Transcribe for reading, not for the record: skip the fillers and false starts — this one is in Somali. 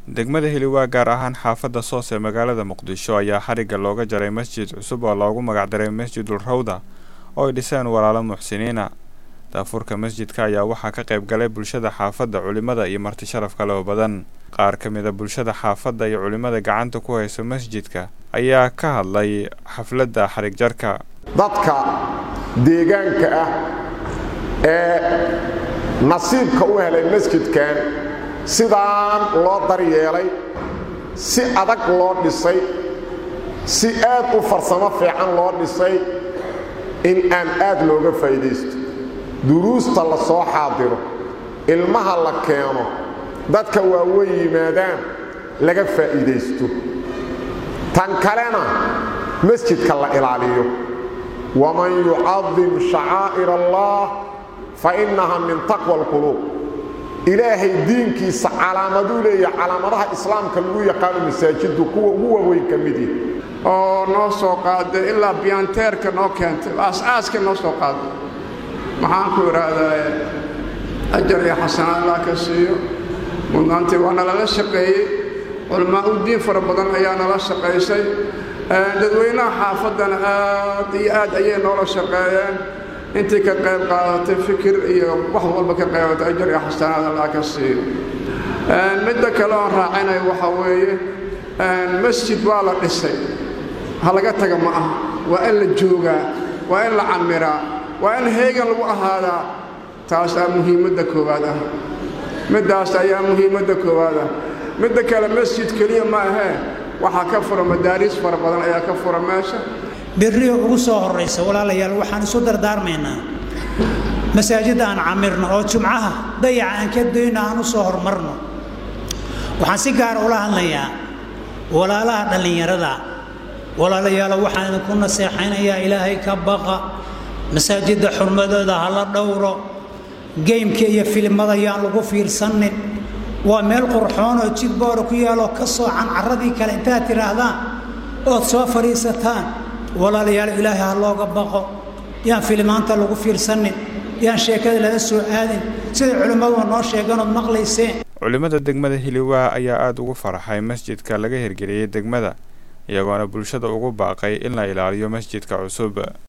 degmada Hiliwa gaar ahaan xaafadda Soos ee magaalada Muqdisho ayaa xariga looga jaray masjid cusub oo loogu magac daray Masjidul Rawda oo ay dhiseen walaalo muxsiniina. Daafurka masjidka ayaa waxaa ka qayb galay bulshada xaafadda, culimada iyo marti sharaf kale oo badan. Qaar ka mid ah bulshada xaafadda iyo culimada gacanta ku haysa masjidka ayaa ka hadlay xafladda xarig jarka. dadka deegaanka ah ee nasiibka u helay masjidkan sidaan loo daryeelay, si adag loo dhisay, si aad u farsamo fiican loo dhisay, in aan aad looga faa'iideysto. duruusta la soo xaadiro, ilmaha la keeno, dadka waaweyn yimaadaan laga faa'iideysto. tan kalena masjidka la ilaaliyo. waman yucadim sha'aa'ir Allah fa innaha min taqwa al-qulub. ilaahay diinkiisa calaamadu leeyahay, calaamadaha islaamka lagu yaqaan masaajidu kuwa ugu waaweyn ka mid ah oo noo soo qaaday ilaa biyanteerka noo keentay, aasaaska noo soo qaaday. maxaan ku iraahdaa ajar iyo xasanaad Allah ka siiyo. mudnaantii waa nala shaqeeyay, culmaa u diin fara badan ayaa nala shaqeysay. dadweynaha xaafadana aad iyo aad ayay noola shaqeeyeen. intii ka qayb qaadatay fikir iyo wax walba ka qaybatay, ajar iyo xasanaad Allah ka siiyo. midda kale oo raacinay waxa weeye masjid waa la dhisay, ha laga taga ma aha, waa in la joogaa, waa in la camiraa, waa in heegan lagu ahaadaa. taas ayaa muhiimadda koowaad ah. middaas ayaa muhiimadda koowaad ah. midda kale masjid keliya ma ahee, waxaa ka fura madaaris fara badan ayaa ka fura meesha. berriyo ugu soo horraysa walaalayaal, waxaan isu dardaarmaynaa masaajidda aan camirno oo jumcaha dayaca aan ka dayno aan u soo hormarno. waxaan si gaar ula hadlayaa walaalaha dhallinyarada. walaalayaal waxaan idinku naseexaynayaa ilaahay ka baqa, masaajidda xurmadooda ha la dhowro, geymka iyo filimada yaan lagu fiirsanin. waa meel qurxoon oo jidboora ku yaalo ka soocan carradii kale intaad tidhaahdaan ood soo fadhiisataan. walaalayaal ilaahay ha looga baqo, yaan filimaanta lagu fiirsanin, yaan sheekada laga soo aadin, sida culimmadu noo sheeganood maqlayseen. culimada degmada Hiliwa ayaa aad ugu faraxay masjidka laga hirgeliyay degmada, iyagoona bulshada ugu baaqay in la ilaaliyo masjidka cusub.